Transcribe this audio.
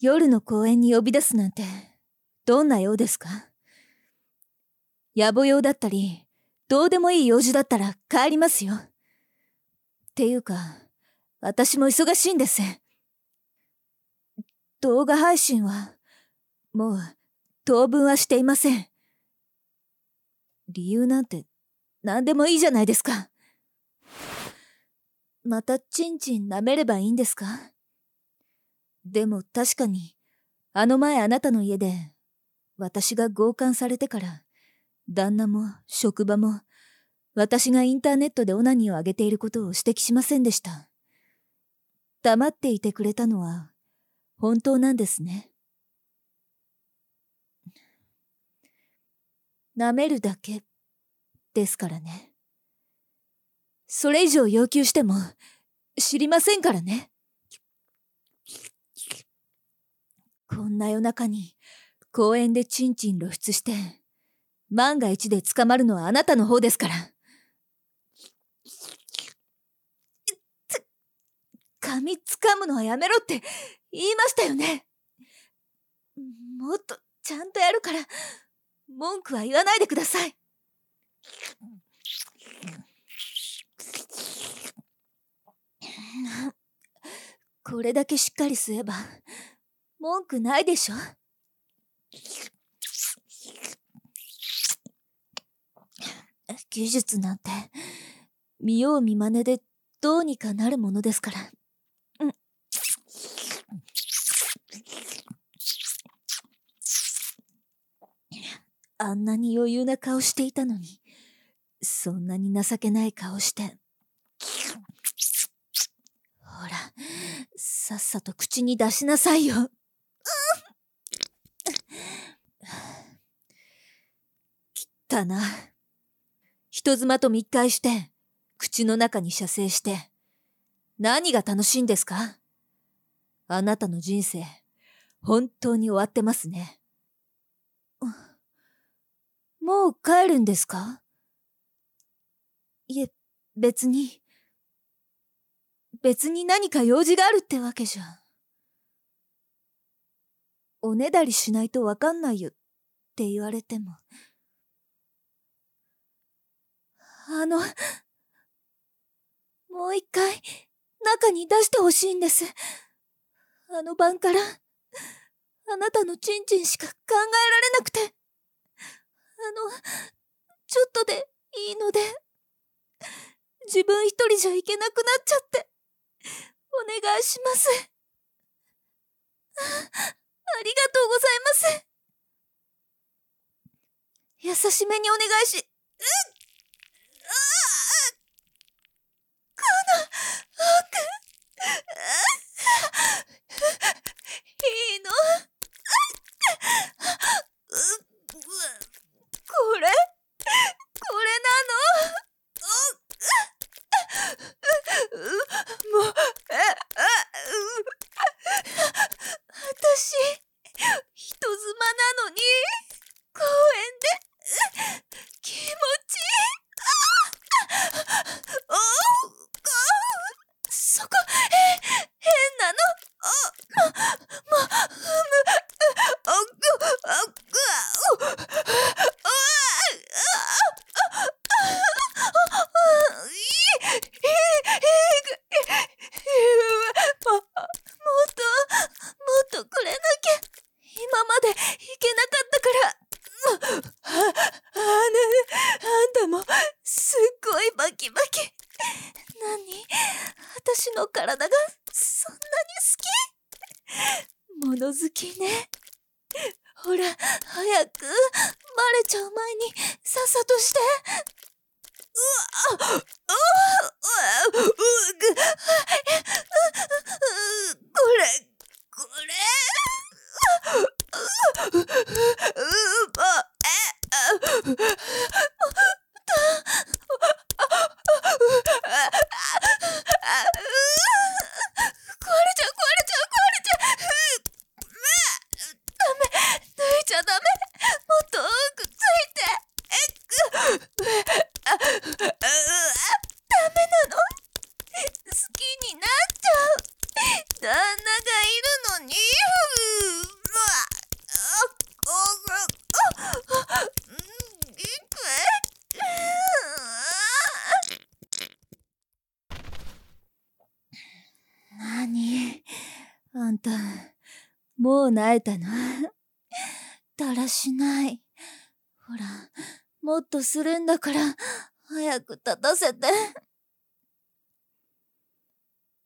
夜の公園に呼び出すなんて、どんな用ですか？野暮用だったり、どうでもいい用事だったら帰りますよ。っていうか、私も忙しいんです。動画配信は、もう、当分はしていません。理由なんて、何でもいいじゃないですか。またチンチン舐めればいいんですか？でも確かに、あの前あなたの家で、私が強姦されてから、旦那も職場も、私がインターネットでオナニーを上げていることを指摘しませんでした。黙っていてくれたのは、本当なんですね。舐めるだけ、ですからね。それ以上要求しても、知りませんからね。こんな夜中に公園でチンチン露出して万が一で捕まるのはあなたの方ですから。髪掴むのはやめろって言いましたよね。もっとちゃんとやるから文句は言わないでください。これだけしっかり吸えば文句ないでしょ。技術なんて見よう見まねでどうにかなるものですから。あんなに余裕な顔していたのに、そんなに情けない顔して。ほら、さっさと口に出しなさいよ。きったな。人妻と密会して、口の中に射精して、何が楽しいんですか？あなたの人生、本当に終わってますね。もう帰るんですか？いえ、別に何か用事があるってわけじゃ。おねだりしないとわかんないよって言われても。もう一回中に出してほしいんです。あの晩からあなたのチンチンしか考えられなくて。ちょっとでいいので、自分一人じゃいけなくなっちゃって、お願いします。ありがとうございます。優しめにお願いし、いいの？これなの？もう、私、人妻なのに、公園で、気持ちいい。そこ、変なの？もっとくれなきゃ。今までいけなかったから。あんたもすっごいバキバキ。何？私の体がそんなに好き？物好きね。ほら、早くバレちゃう前にさっさとして。これ。抜いちゃダメ。もっと多くついて。ダメなの？好きになっちゃう。旦那がいんた、もう萎えたの？だらしない。ほら、もっとするんだから、早く立たせて。